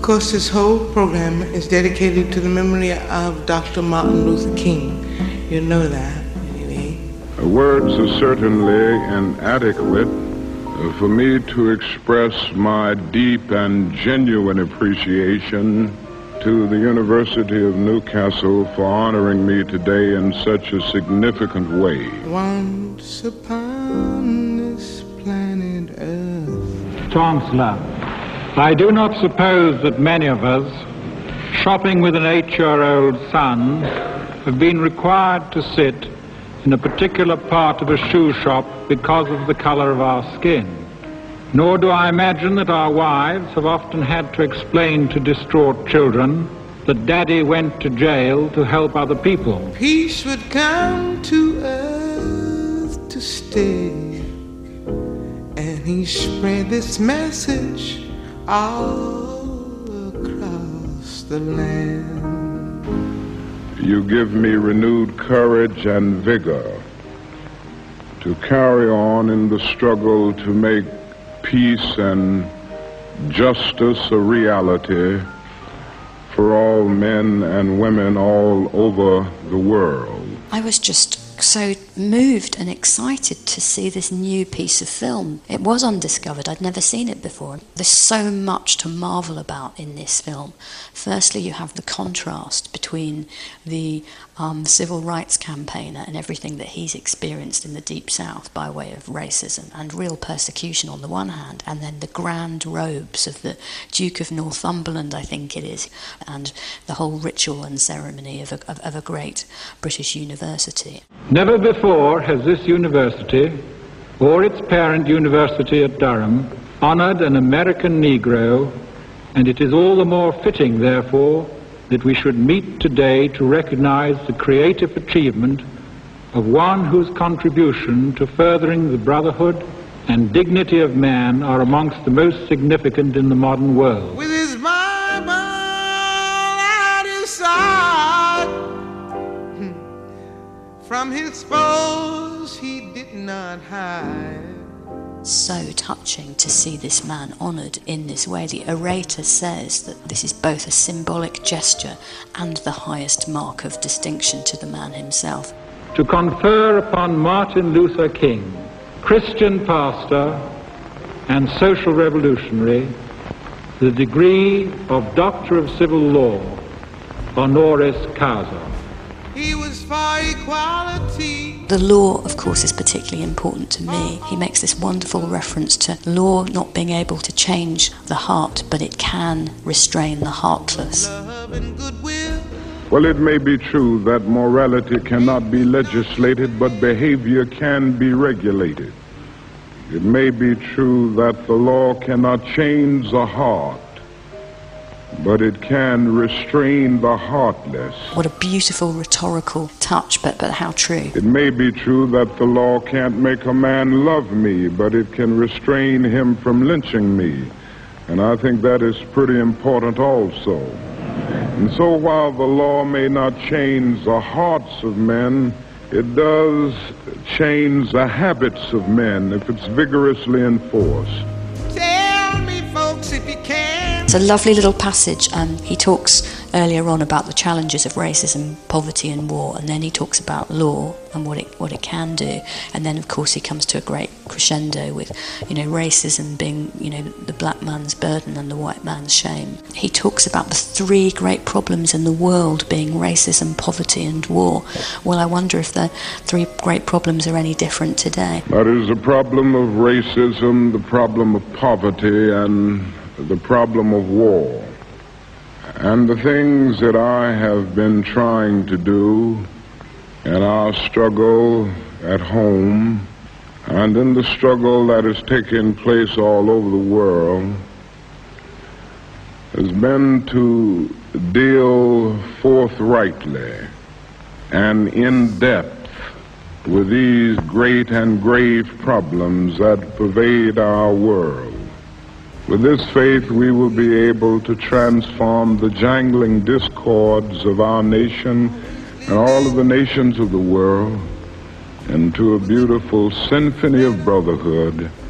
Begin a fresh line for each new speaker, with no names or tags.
course, this whole program is dedicated to the memory of Dr. Martin Luther King. You know that, anyway.
Words are certainly inadequate for me to express my deep and genuine appreciation to the University of Newcastle for honoring me today in such a significant way.
Once upon this planet Earth.
Chancellor, I do not suppose that many of us, shopping with an 8-year-old son, have been required to sit in a particular part of a shoe shop because of the color of our skin. Nor do I imagine that our wives have often had to explain to distraught children that Daddy went to jail to help other people.
Peace would come to earth to stay, and he spread this message all across the land.
You give me renewed courage and vigor to carry on in the struggle to make peace and justice a reality for all men and women all over the world.
I was just so moved and excited to see this new piece of film. It was undiscovered. I'd never seen it before. There's so much to marvel about in this film. Firstly, you have the contrast between the civil rights campaigner and everything that he's experienced in the Deep South by way of racism and real persecution on the one hand, and then the grand robes of the Duke of Northumberland, I think it is, and the whole ritual and ceremony of a great British university.
Never before has this university, or its parent university at Durham, honored an American Negro, and it is all the more fitting, therefore, that we should meet today to recognize the creative achievement of one whose contribution to furthering the brotherhood and dignity of man are amongst the most significant in the modern world.
With his Bible at his side, from his foes he did not hide.
So touching to see this man honoured in this way. The orator says that this is both a symbolic gesture and the highest mark of distinction to the man himself.
To confer upon Martin Luther King, Christian pastor and social revolutionary, the degree of Doctor of Civil Law, honoris causa.
He was for equality.
The law, of course, is particularly important to me. He makes this wonderful reference to law not being able to change the heart, but it can restrain the heartless.
Love and goodwill.
Well, it may be true that morality cannot be legislated, but behavior can be regulated. It may be true that the law cannot change the heart, but it can restrain the heartless.
What a beautiful rhetorical touch, but how true.
It may be true that the law can't make a man love me, but it can restrain him from lynching me. And I think that is pretty important also. And so while the law may not change the hearts of men, it does change the habits of men if it's vigorously enforced.
Tell me, folks, if you can.
It's a lovely little passage. He talks earlier on about the challenges of racism, poverty and war, and then he talks about law and what it can do. And then, of course, he comes to a great crescendo with, racism being, the black man's burden and the white man's shame. He talks about the three great problems in the world being racism, poverty and war. Well, I wonder if the three great problems are any different today.
That is the problem of racism, the problem of poverty, and the problem of war. And the things that I have been trying to do in our struggle at home and in the struggle that is taking place all over the world has been to deal forthrightly and in depth with these great and grave problems that pervade our world. With this faith, we will be able to transform the jangling discords of our nation and all of the nations of the world into a beautiful symphony of brotherhood